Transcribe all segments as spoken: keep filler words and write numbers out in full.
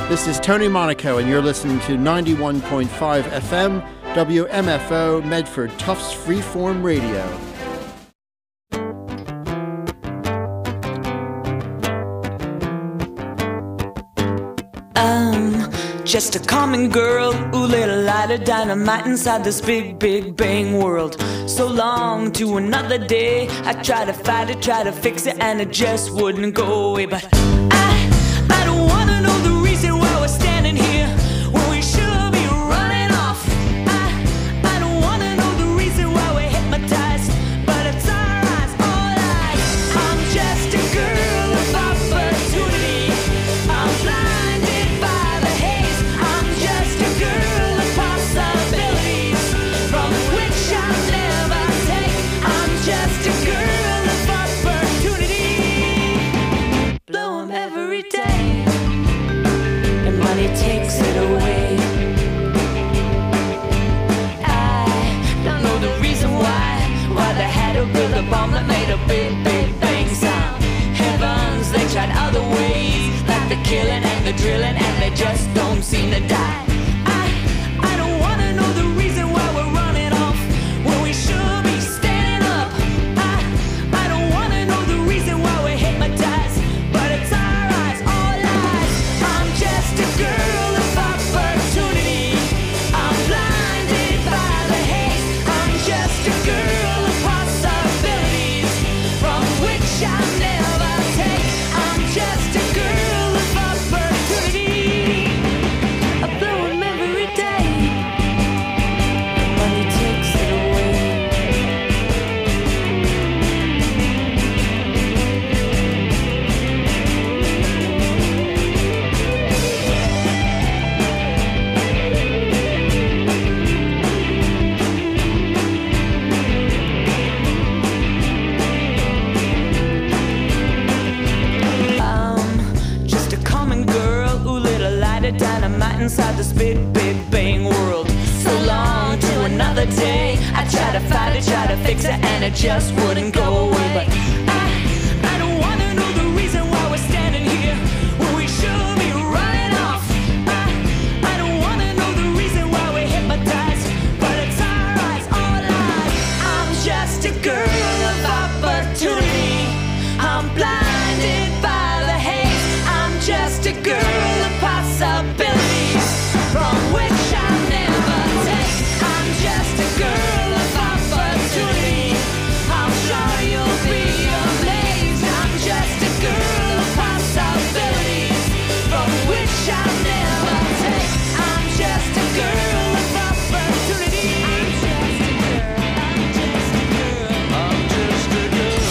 This is Tony Monaco, and you're listening to ninety-one point five F M, W M F O, Medford Tufts Freeform Radio. I'm just a common girl who lit a light of dynamite inside this big, big bang world. So long to another day, I try to fight it, try to fix it, and it just wouldn't go away. But I, I don't wanna know the reason why we're standing here when we should be running off. I, I don't wanna know the reason why we're hypnotized, but it's our eyes, all eyes. I'm just a girl of opportunity. I'm blinded by the haze. I'm just a girl of possibilities from which I'll never take. I'm just a girl of opportunity. Blow 'em every day, and money takes it away. I don't know the reason why, why they had to build a bomb that made a big, big bang sound. Heavens, they tried other ways, like the killing and the drilling, and they just don't seem to die. I, I don't wanna know the reason why we're running off when we should be standing up. I, I don't wanna know the reason why we're hypnotized, but it's our eyes, all eyes. I'm just a girl of opportunity. I'm blinded by the haze. I'm just a girl of possibilities from which I'll never take. I'm just a girl of opportunity. I blow 'em every day, and money takes it away. I'm just a common girl who lit a light of dynamite inside this big, big bang world. So long to another day, I try to fight it, try to fix it, and it just wouldn't go away. But I, I don't wanna know the reason why we're standing here when we should be running off. I, I don't wanna know the reason why we're hypnotized, but it's our eyes, all eyes. I'm just a girl of opportunity. I'm blinded by the haze. I'm just a girl of possibilities from which I'll never take. I'm just a girl of opportunity. I'm sure you'll be amazed. I'm just a girl of possibilities from which I'll never take. I'm just a girl of opportunity. I'm just a girl. I'm just a girl. I'm just a girl.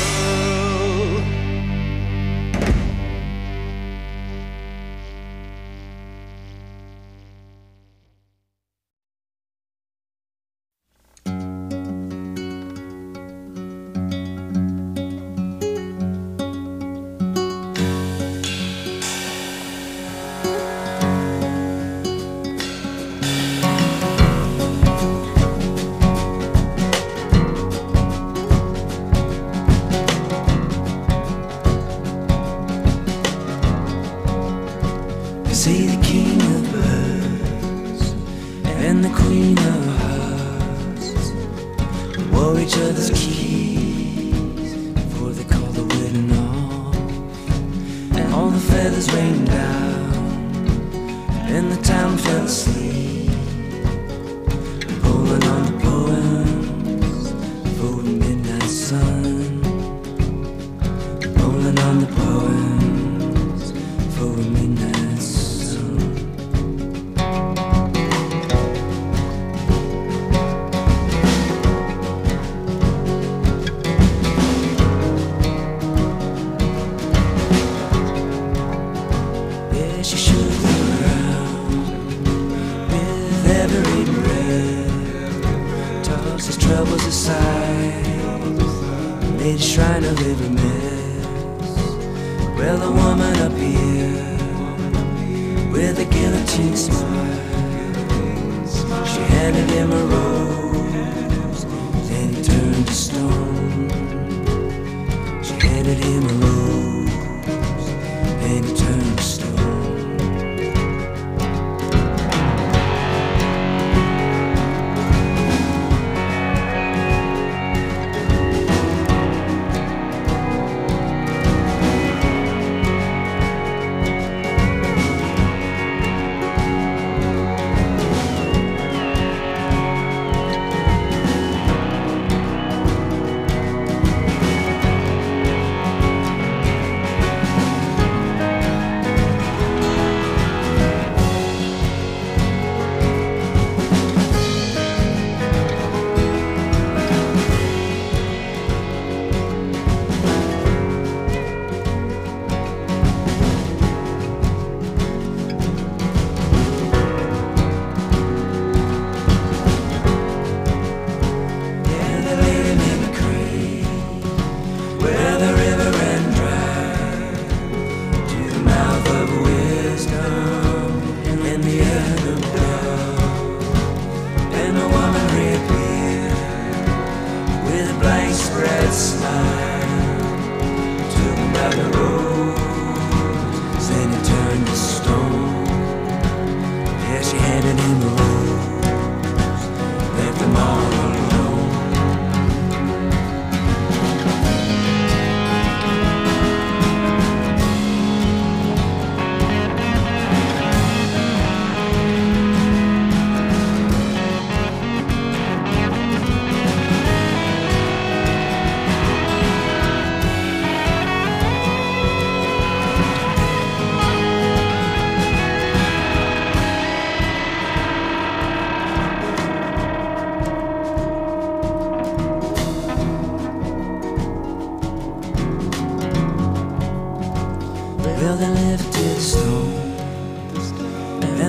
You see the king of birds and the queen of hearts wore each other's keys before they called the wedding off. And all the feathers rained down and the town fell asleep, pulling on the poems for the midnight sun, pulling on the poems for a midnight sun. Yeah, she shook the ground with every breath, tossed his troubles aside, made a shrine of every mess. Well, the woman up here with a guillotine smile, she handed him a rose, then he turned to stone. She handed him a rose, then he turned to stone.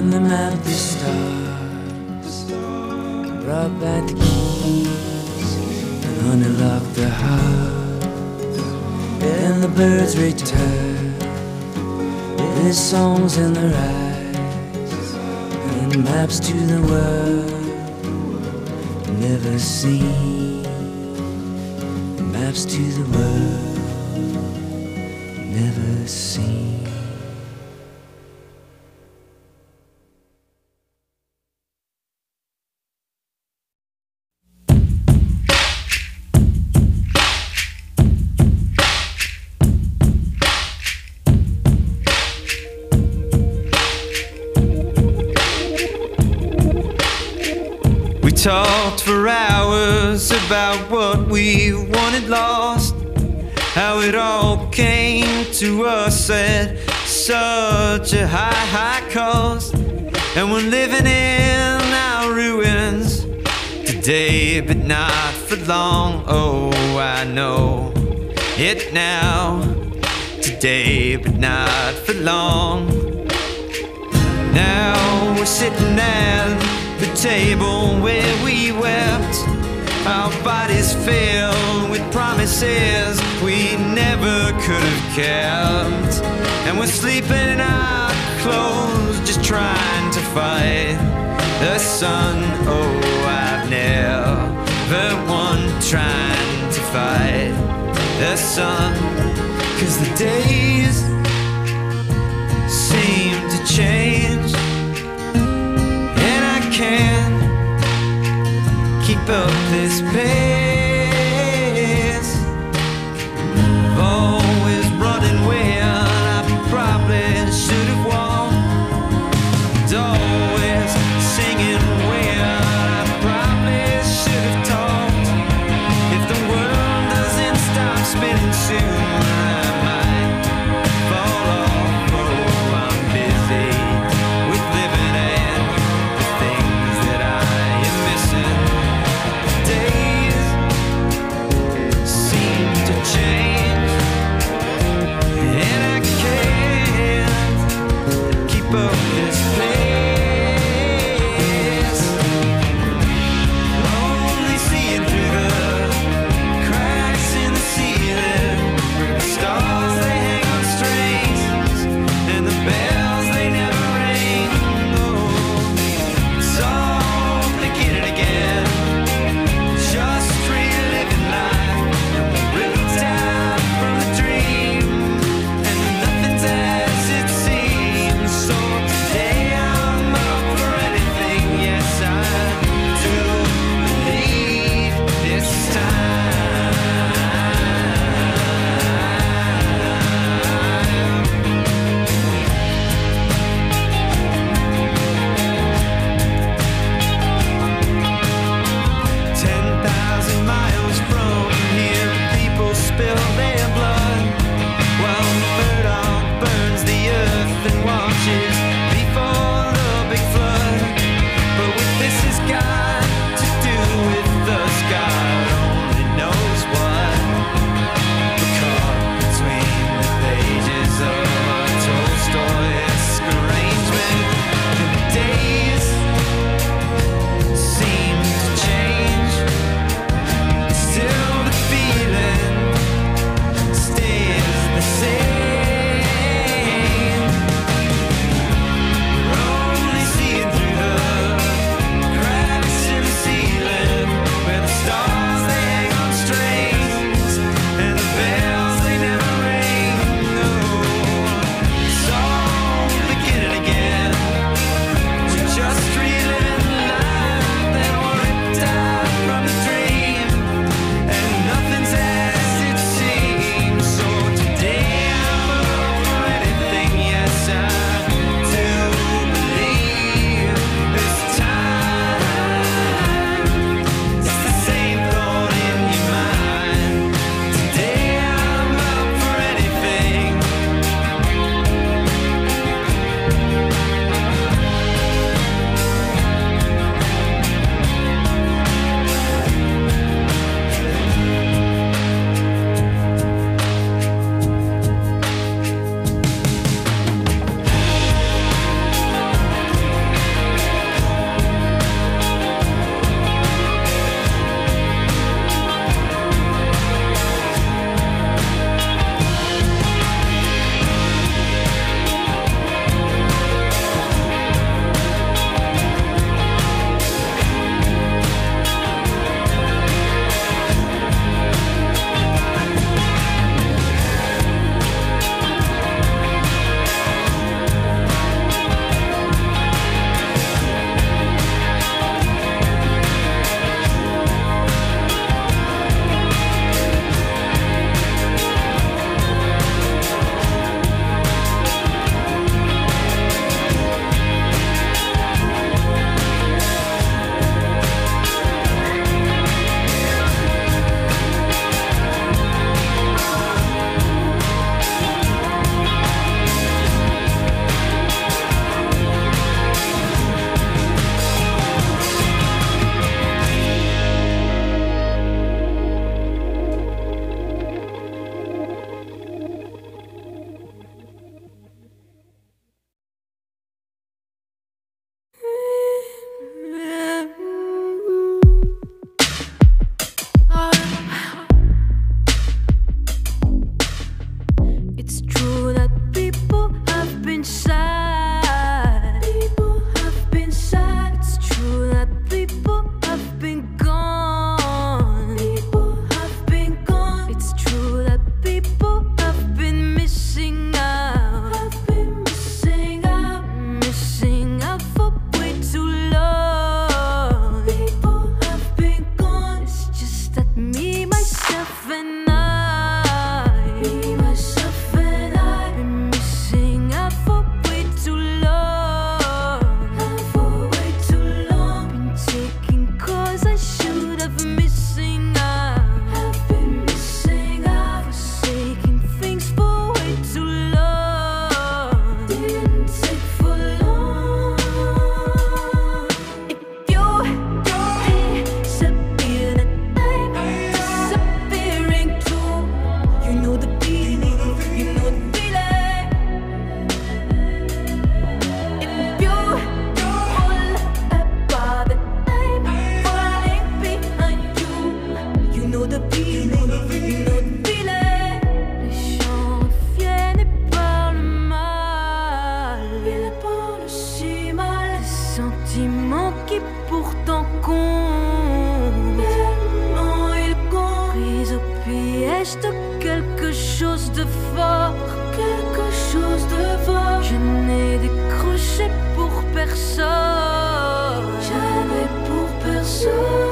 find them at the stars, brought back the keys and honey locked the heart. And the birds return with songs in their eyes and maps to the world never seen. Maps to the world never seen. Talked for hours about what we wanted lost, how it all came to us at such a high, high cost. And we're living in our ruins today, but not for long. Oh, I know it now, today, but not for long. Now we're sitting at the table where we wept, our bodies filled with promises we never could have kept. And we're sleeping in our clothes, just trying to fight the sun. Oh, I've never won trying to fight the sun, 'cause the days seem to change, can't keep up this pace. I've always running when I probably should have walked, always singing when I probably should have talked. If the world doesn't stop spinning soon, I might fall off. Oh, I'm busy with living and change, and I can't keep up this pace. Only seeing through the cracks in the ceiling, the stars they hang on strings, and the bells they never ring. Oh, it's all beginning again, just reliving life. From the dream, and nothing's as it seems. So today I'm up for anything. Yes, I do believe this ten thousand miles from here, people spill their blood, while the murdoch burns the earth and watches before the big flood. But what this has got to do with us, God only knows what. We're caught between the pages of a Tolstoy-esque arrangement, and the days seem to change. Still the feeling stays the same. chose de fort, quelque chose de fort. Je n'ai décroché pour personne, jamais pour personne.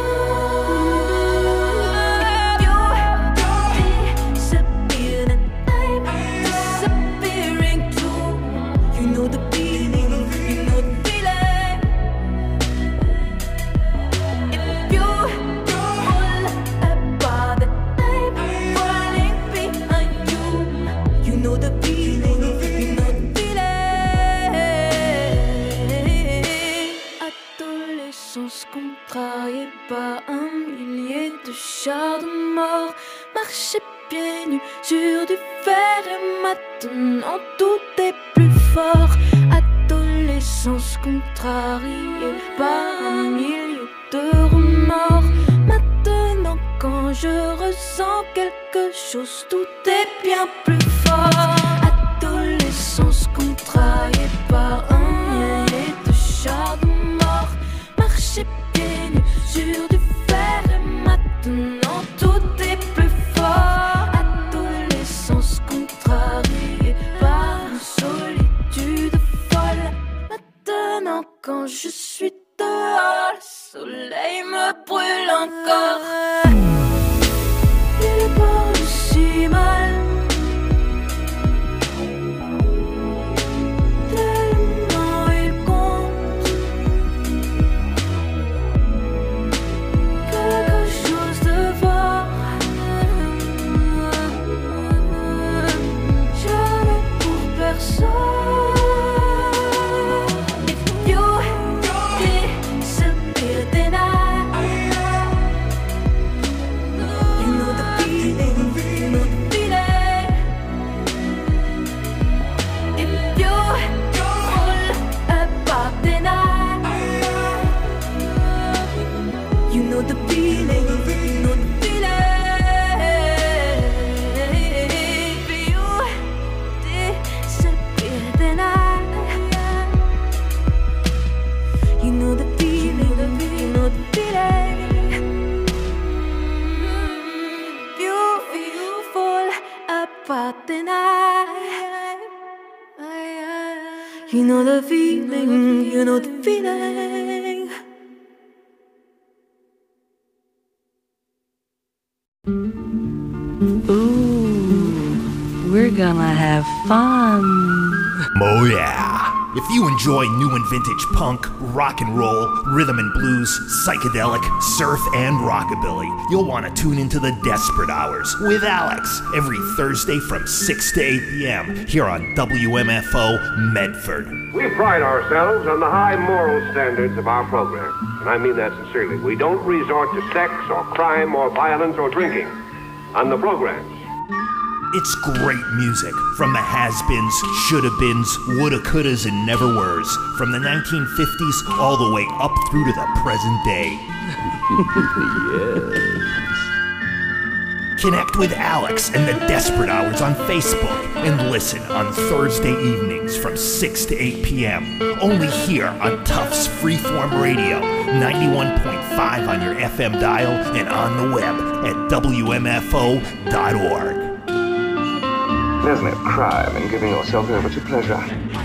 Contrarié par un millier de chars de mort, marcher pieds nus sur du fer et maintenant tout est plus fort. Adolescence contrariée par un millier de remords, maintenant quand je ressens quelque chose, tout est bien plus fort. Adolescence contrariée par un millier de chars de mort, marcher pieds nus sur du fer et maintenant tout est plus fort. Adolescence contrariée par une solitude folle, maintenant quand je suis dehors, le soleil me brûle encore. Il est pas aussi mal, tellement il compte quelque chose de fort. Jamais pour personne. If you disappear, then I, you know the feeling, you know the feeling. If you fall apart, then I, you know the feeling, you know the feeling. If you disappear, then I, you know the feeling, you know the feeling. If you, if you fall apart, then I, you know the feeling, you know the feeling. Ooh, we're gonna have fun. Oh yeah! If you enjoy new and vintage punk, rock and roll, rhythm and blues, psychedelic, surf, and rockabilly, you'll want to tune into the Desperate Hours with Alex every Thursday from six to eight p.m. here on W M F O Medford. We pride ourselves on the high moral standards of our program, and I mean that sincerely. We don't resort to sex or crime or violence or drinking on the programs. It's great music from the has-beens, shoulda-beens, woulda-couldas, and never-weres, from the nineteen fifties all the way up through to the present day. Yes. Connect with Alex and the Desperate Hours on Facebook and listen on Thursday evenings from six to eight p.m. only here on Tufts Freeform Radio, ninety-one point five on your F M dial and on the web at W M F O dot org. There's no crime in giving yourself over to pleasure.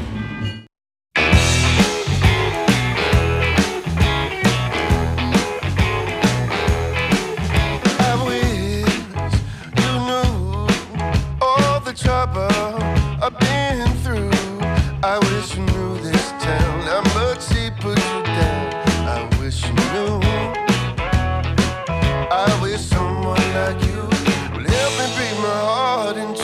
I wish you knew all the trouble I've been through. I wish you knew this town, how much he put you down. I wish you knew. I wish someone like you would help me break my heart in two.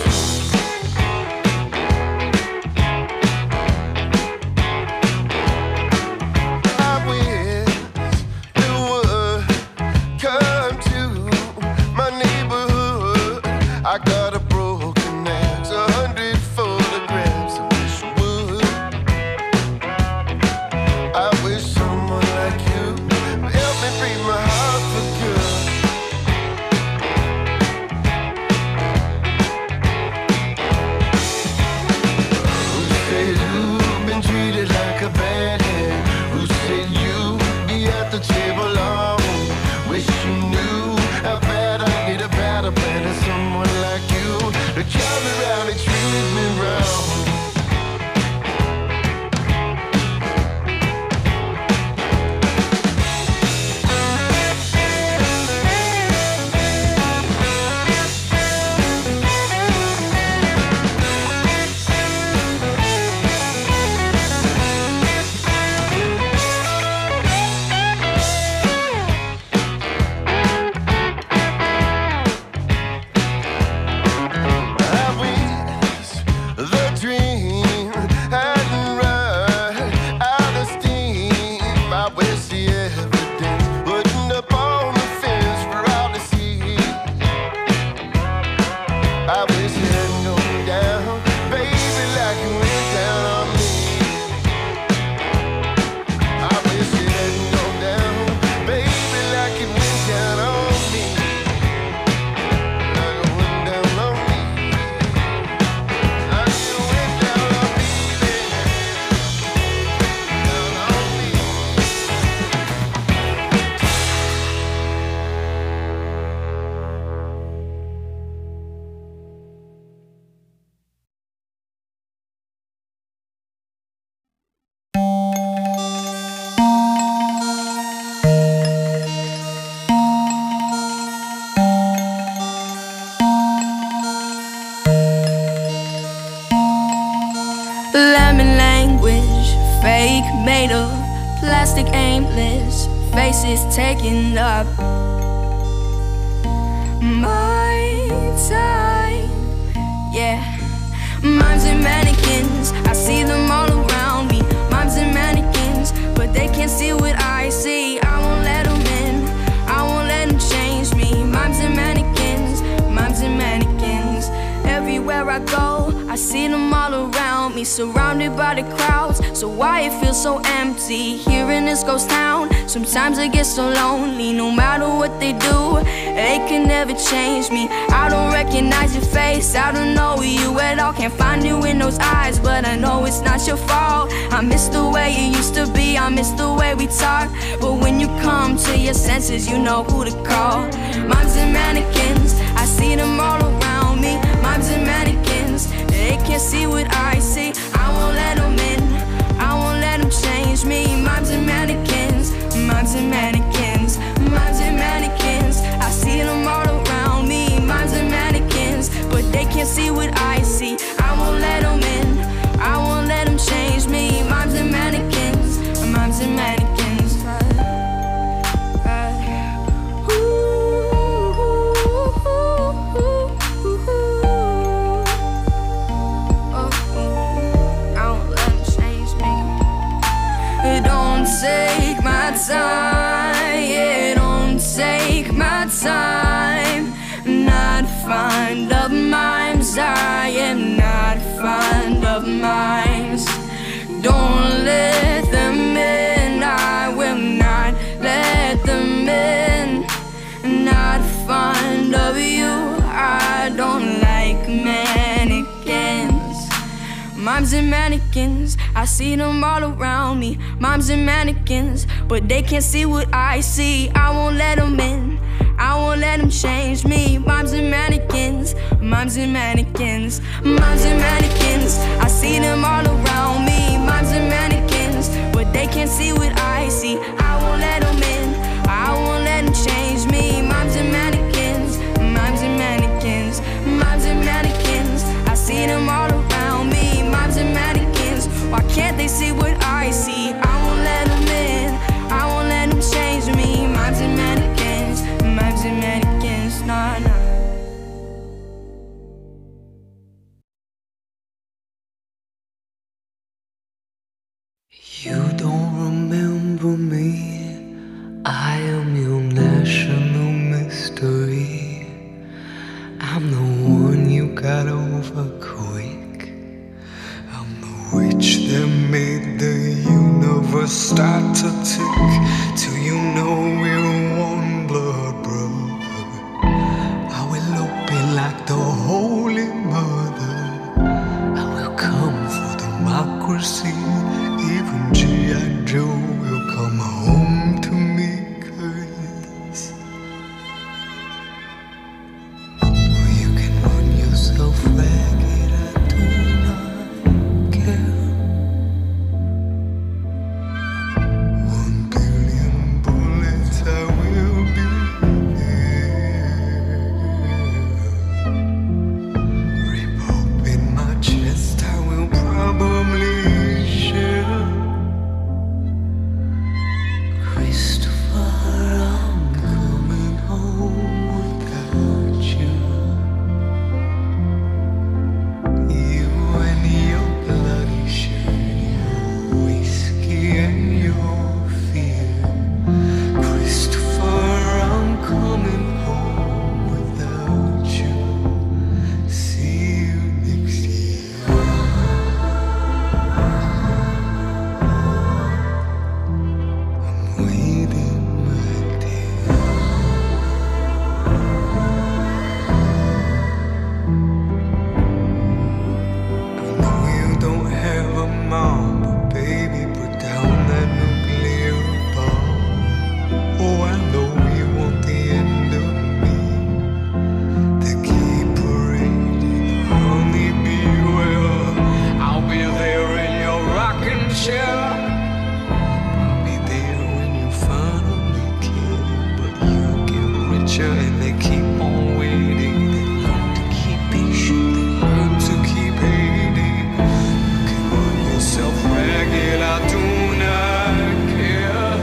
I got a broken axe, a hundred photographs. I wish you would. I wish someone like you would help music aimless, faces taking up my time. Yeah, mimes and mannequins, I see them all around me. Mimes and mannequins, but they can't see what I see. I won't let them in, I won't let them change me. Mimes and mannequins, mimes and mannequins. Everywhere I go, I see them all around me, surrounded by the crowds. So why it feels so empty here in this ghost town? Sometimes I get so lonely, no matter what they do, they can never change me. I don't recognize your face, I don't know you at all. Can't find you in those eyes, but I know it's not your fault. I miss the way you used to be, I miss the way we talk. But when you come to your senses, you know who to call. Mimes and mannequins, I see them all around me. Mimes and mannequins, they can't see what I see. I won't let them in, I won't let them change me. Mimes and mannequins, mimes and mannequins, mimes and mannequins, I see them all around me. Mimes and mannequins, but they can't see what I see. I won't let them in, I won't let them change me. Mimes and mannequins, mimes and mannequins. Take my time, yeah, don't take my time. Not fond of mimes, I am not fond of mimes. Don't let them in, I will not let them in. Not fond of you, I don't like mannequins. Mimes and mannequins, I see them all around me. Mimes and mannequins, but they can't see what I see. I won't let them in, I won't let them change me. Mimes and mannequins, mimes and mannequins, mimes and mannequins, I see them all around me. Mimes and mannequins, but they can't see what I see. I won't let them in, I won't let them change me. Mimes and mannequins, mimes and mannequins, mimes and mannequins, I see them all around me. Mimes and mannequins, why can't they see what I see? I won't let them in, I won't let them change me. Mimes and mannequins, mimes and mannequins, nah, nah. You don't remember me, I am your national mystery. I'm the one you got over quick. I'm the witch that made the universe start to tick. Till you know we're one blood brother. I will open like the Holy Mother. I will come for democracy. Even G I. Joe will come home to me, 'cause well, you can run yourself ragged, I do not care. One billion bullets, I will be there. Rip open my chest, I will probably share. Christopher, I'm coming home without you. You and your bloody shirt, your whiskey and your fear. Christopher, I'm coming home without you. See you next year. I'm waiting, my dear. I know you don't have a mom, but baby, put down that nuclear bomb. Oh, I know you want the end of me. To keep parading, honeybee, well, I'll be there in your rocking chair. I'll be there when you finally care. But you get richer and they keep on waiting. They learn to keep patient, they learn to keep hating. You can run yourself ragged, I do not care.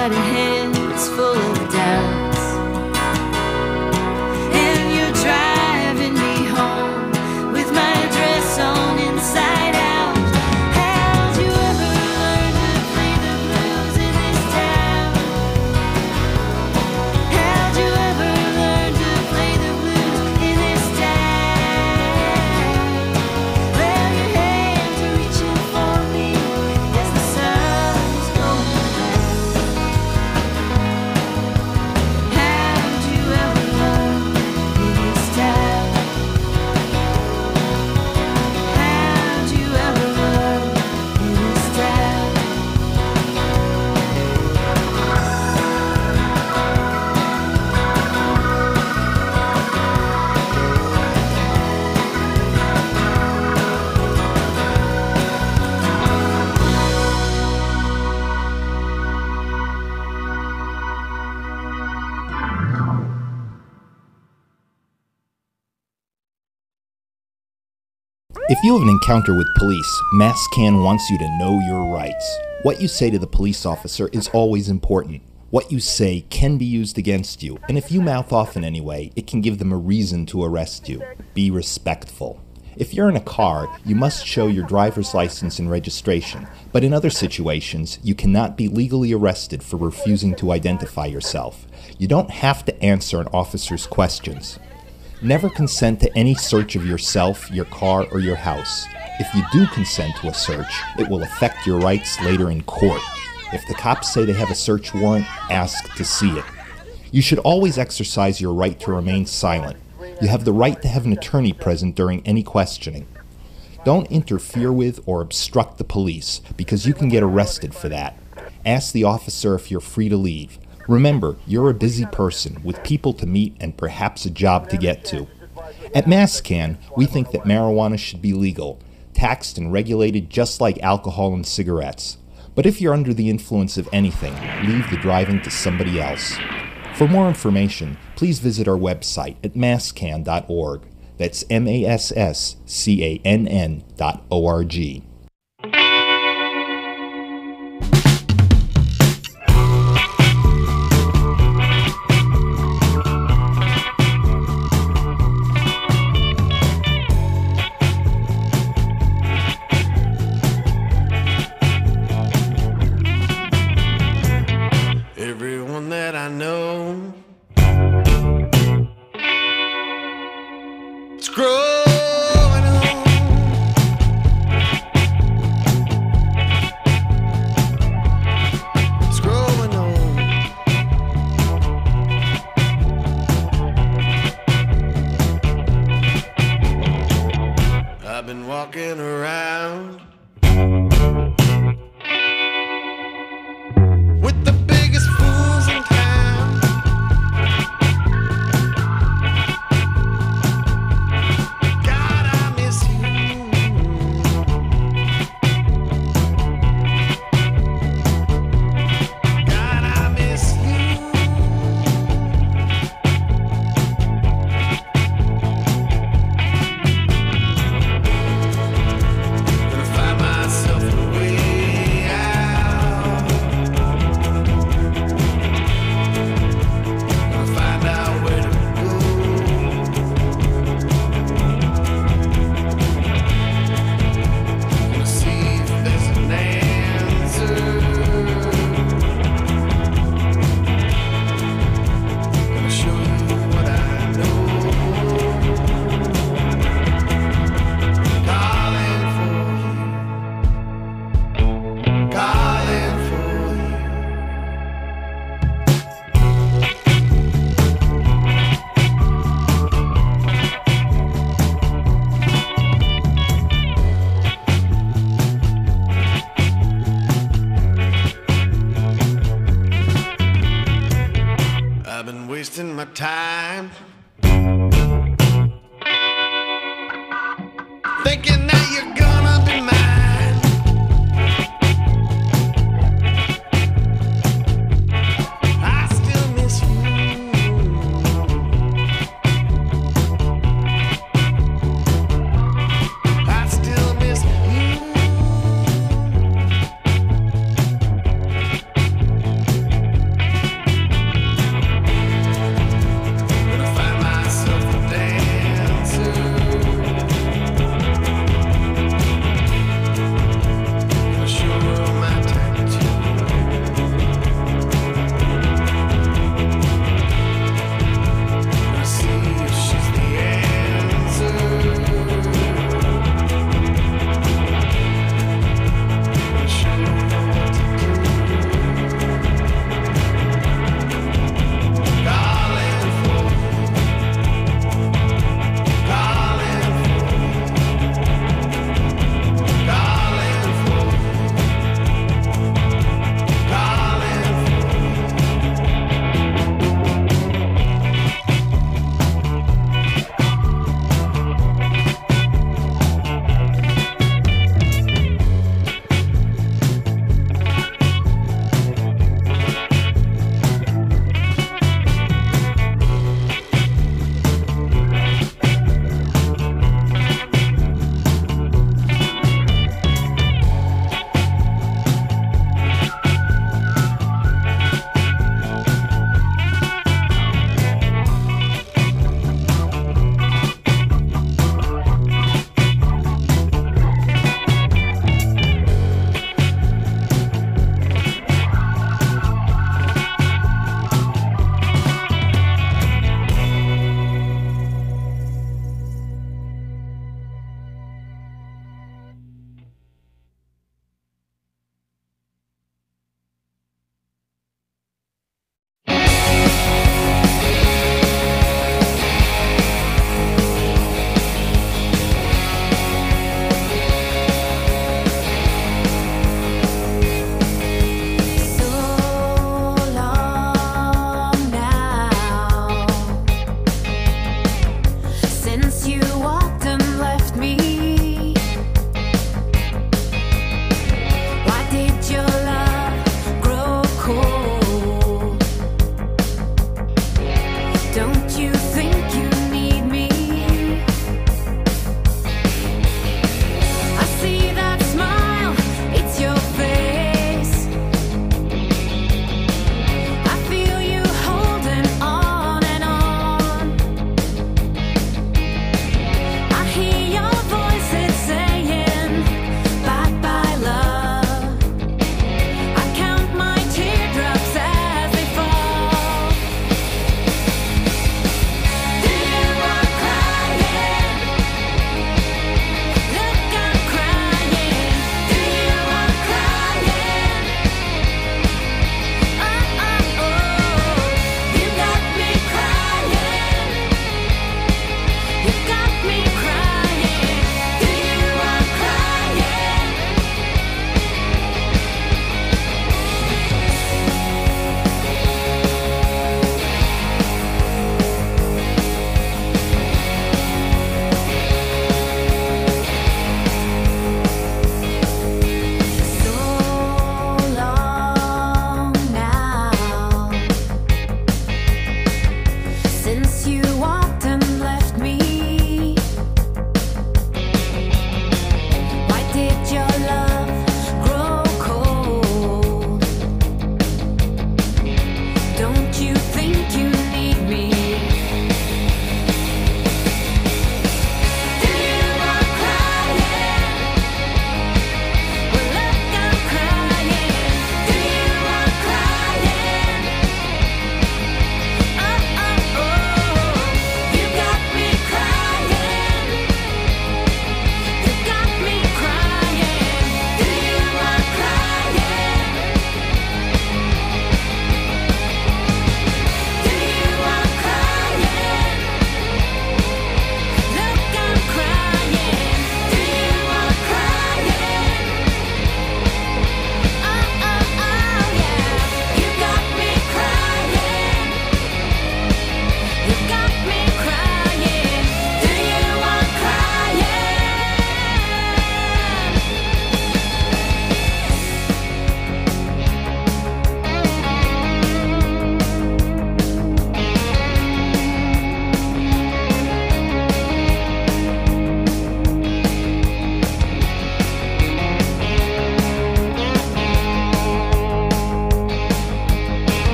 got a head that's full of doubts, and you're driving me home with my dress on inside out. How'd you ever learn to play the blues in this town? How'd you ever learn to play the blues in this town? Well, your hands are reaching for me as the sun's going down. How'd you ever learn in this town? How'd you ever learn in this town? If you have an encounter with police, MassCan wants you to know your rights. What you say to the police officer is always important. What you say can be used against you, and if you mouth off in any way, it can give them a reason to arrest you. Be respectful. If you're in a car, you must show your driver's license and registration, but in other situations, you cannot be legally arrested for refusing to identify yourself. You don't have to answer an officer's questions. Never consent to any search of yourself, your car, or your house. If you do consent to a search, it will affect your rights later in court. If the cops say they have a search warrant, ask to see it. You should always exercise your right to remain silent. You have the right to have an attorney present during any questioning. Don't interfere with or obstruct the police, because you can get arrested for that. Ask the officer if you're free to leave. Remember, you're a busy person with people to meet and perhaps a job to get to. At MassCan, we think that marijuana should be legal, taxed and regulated just like alcohol and cigarettes. But if you're under the influence of anything, leave the driving to somebody else. For more information, please visit our website at masscan dot org. That's M A S S C A N N dot O R G. Everyone that I know is growing old. It's growing old. I've been walking around with the biggest fools in town. God, I miss you. God, I miss you. Gonna find myself a way out. Gonna find out where to go. Gonna see if there's an answer. Gonna show you what I know. Calling for you. Calling for you. I've been wasting my time thinking that you're gonna be mine. I still miss you. I still miss you.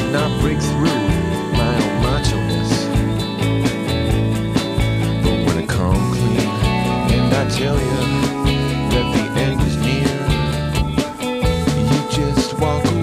could not break through my own macho-ness. But when I come clean and I tell you that the end is near, you just walk away.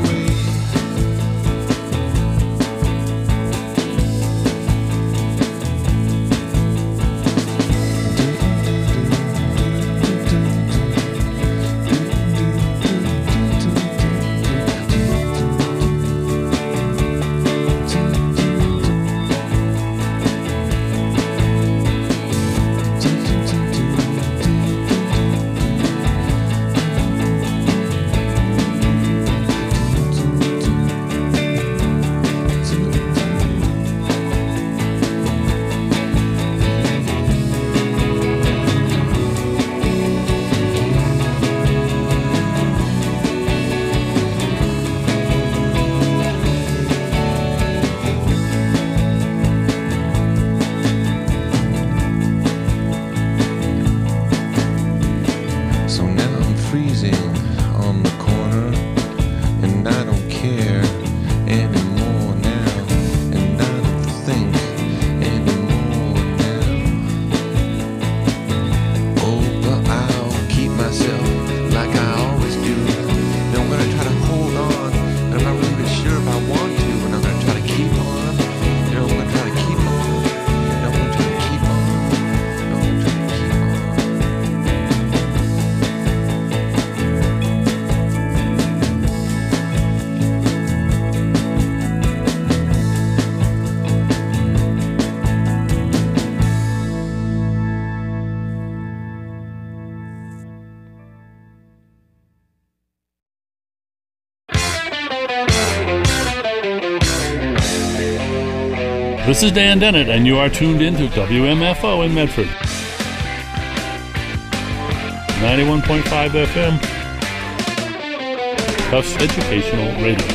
This is Dan Dennett, and you are tuned in to W M F O in Medford. ninety-one point five F M, Tufts Educational Radio.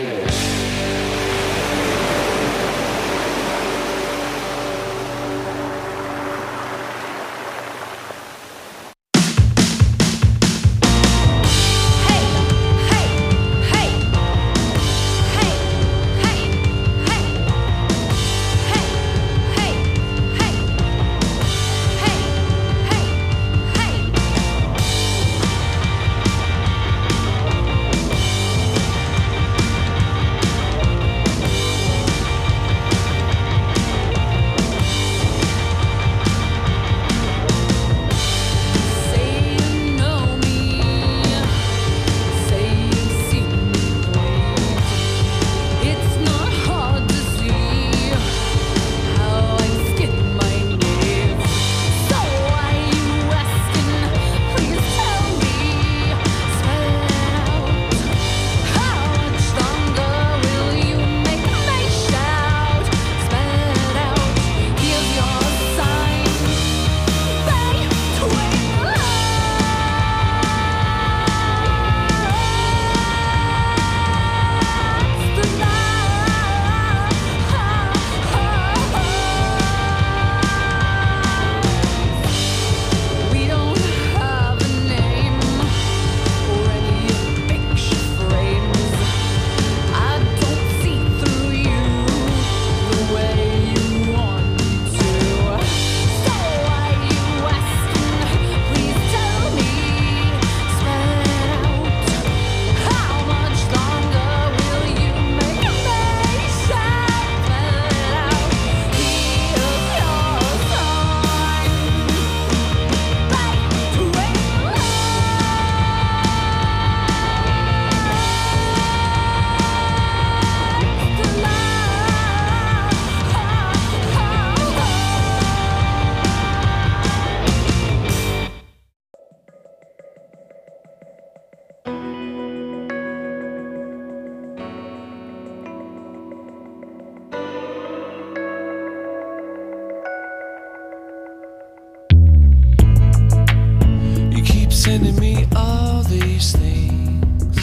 Sending me all these things.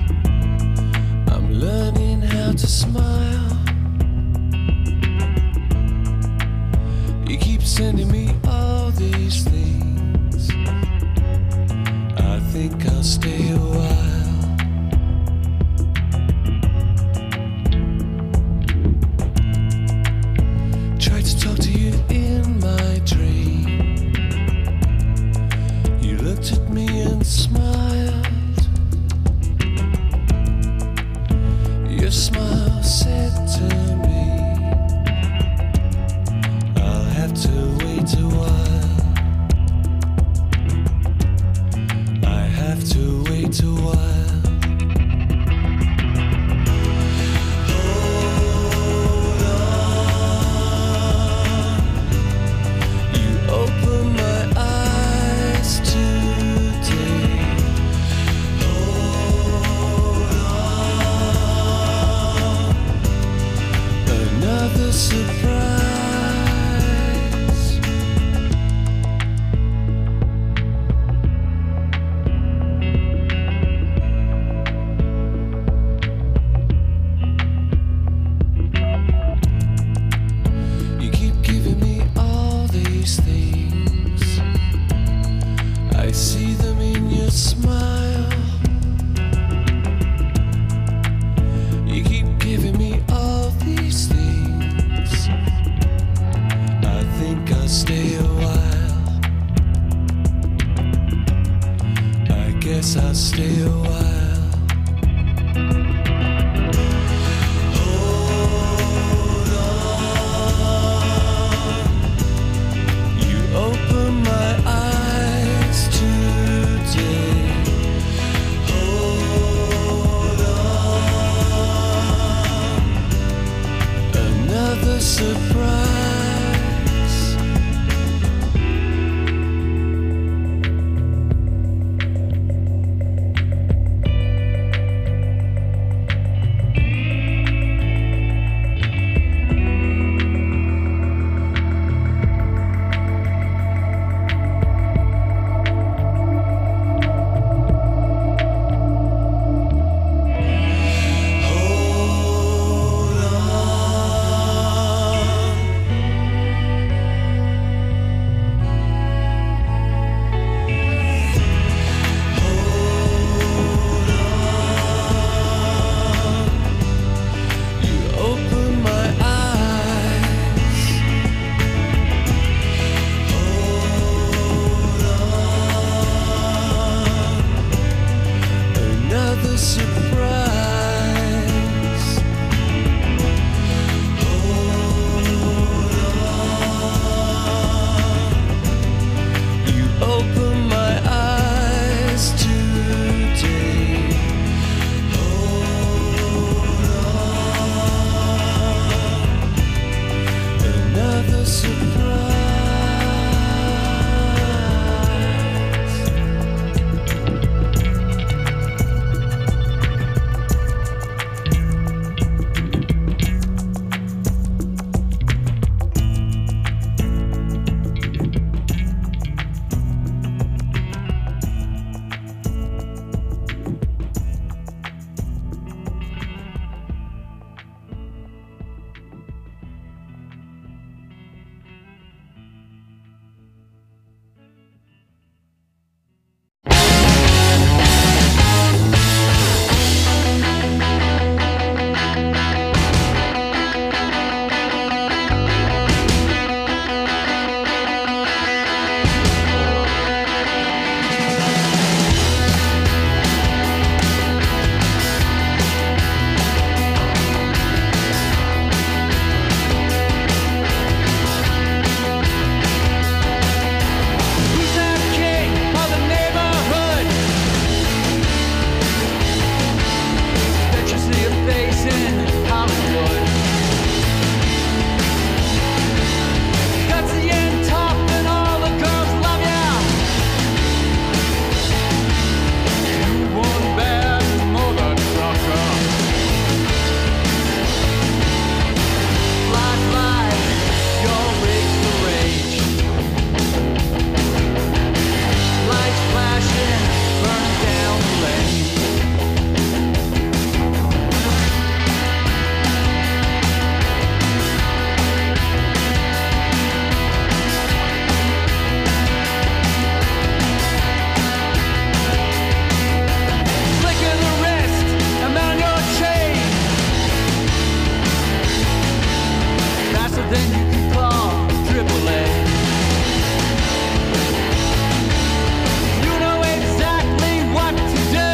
I'm learning how to smile. You keep sending me all these things. I think I'll stay a while. Another surprise. You keep giving me all these things. I see them in your smile. You keep giving me all these things. I think I'll stay a while. I guess I'll stay a while. Hold on. You open my eyes today. Hold on. Another surprise. Hold on. Hold on. You open my eyes. Hold on. Another surprise. Hold on. You open my eyes today. Hold on. Another surprise. Who's that king of the neighborhood? Bet you see a face in Hollywood. Gutsy and tough and all the girls love ya. You one bad mother trucker. Fly, fly, your race to rage. Lights flashing, burning down the lane. Flicking the wrist, I'm on your chain. Faster than you can call triple A. You know exactly what to do.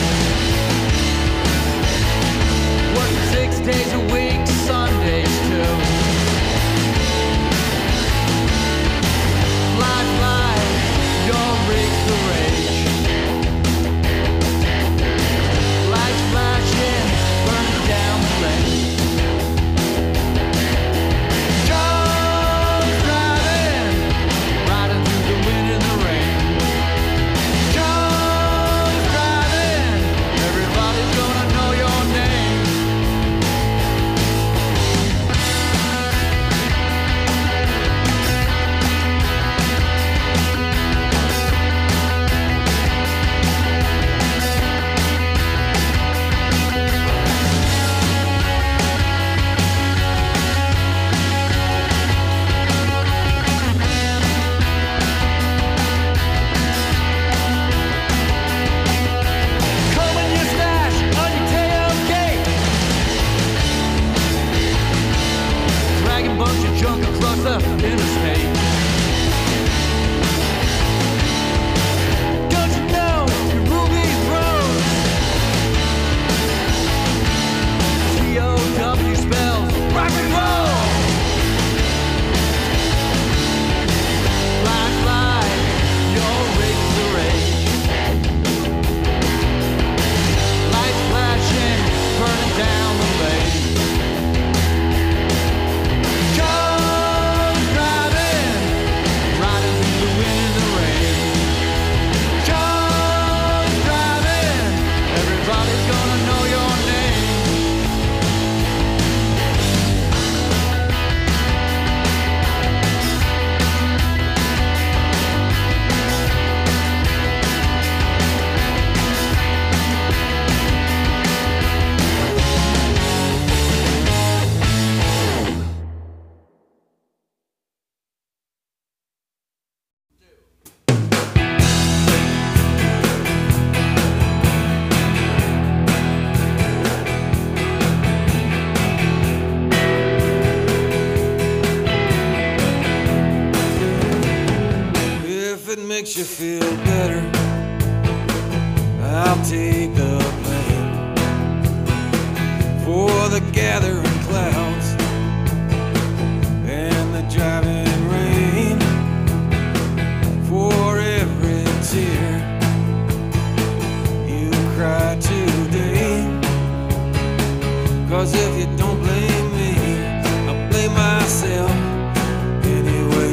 Working six days a week, Sundays too. Fly, fly, your rig's the rage. Lights flashing, burning down the lane. Joe junk across the interstate. Don't you know you rule these roads? T O W spells rock and roll. Fly, fly, your race to rage. Lights flashing, burning down the lane. Cars driving, riding through the wind and the rain. Cars driving, everybody's gonna know your name. If it makes you feel better, I'll take the blame for the gathering clouds and the driving rain, for every tear you cry today. 'Cause if you don't blame me, I'll blame myself anyway.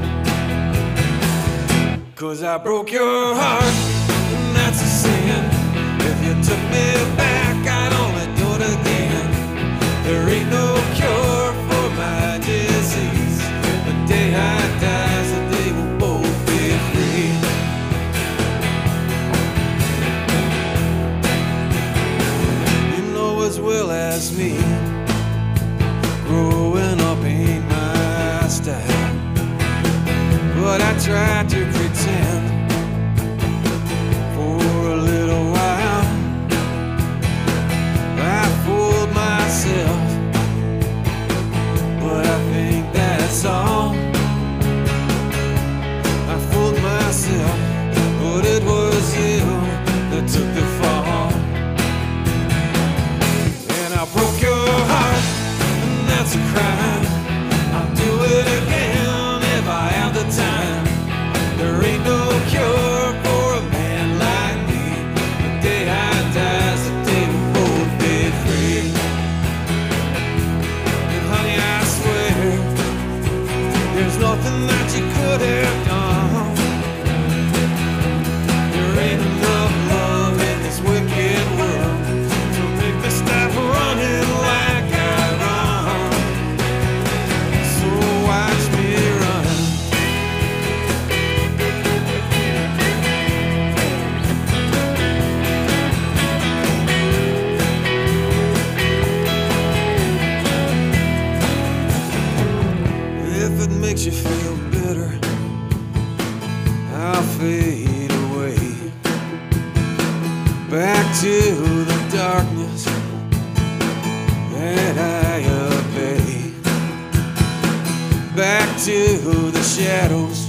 'Cause I broke your heart, and that's a sin. If you took me back, I'd only do it again. There ain't no cure for my disease. The day I die is the day we'll both be free. You know as well as me, growing up ain't my style. But I tried to pretend for a little while. I fooled myself, but I think that's all. I fooled myself, but it was you that took the fall. And I broke your heart, and that's a crime. I'll do it again if I have the time. There ain't no cure for a man like me. The day I die is the day we'll both be free. And honey, I swear, there's nothing that you could have done. There ain't enough love in this wicked world to make me stop running like I run. So watch me run. If it makes you feel better, I'll fade away back to the darkness that I obey, back to the shadows